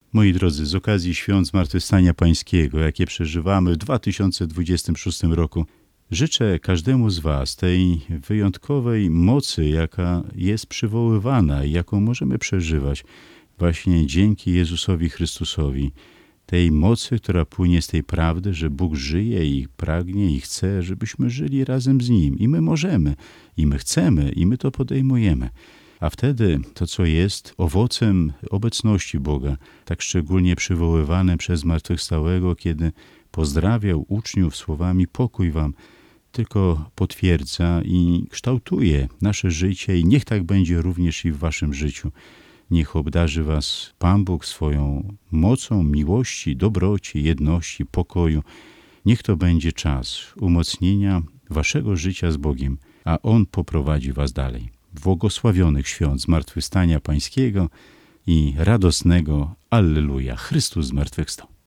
Moi drodzy, z okazji świąt Zmartwychwstania Pańskiego, jakie przeżywamy w 2026 roku, życzę każdemu z Was tej wyjątkowej mocy, jaka jest przywoływana i jaką możemy przeżywać właśnie dzięki Jezusowi Chrystusowi. Tej mocy, która płynie z tej prawdy, że Bóg żyje i pragnie i chce, żebyśmy żyli razem z Nim. I my możemy, i my chcemy, i my to podejmujemy. A wtedy to, co jest owocem obecności Boga, tak szczególnie przywoływane przez Zmartwychwstałego, kiedy pozdrawiał uczniów słowami „pokój wam”, tylko potwierdza i kształtuje nasze życie i niech tak będzie również i w waszym życiu. Niech obdarzy was Pan Bóg swoją mocą miłości, dobroci, jedności, pokoju. Niech to będzie czas umocnienia waszego życia z Bogiem, a On poprowadzi was dalej. Błogosławionych świąt Zmartwychwstania Pańskiego i radosnego Alleluja! Chrystus zmartwychwstał.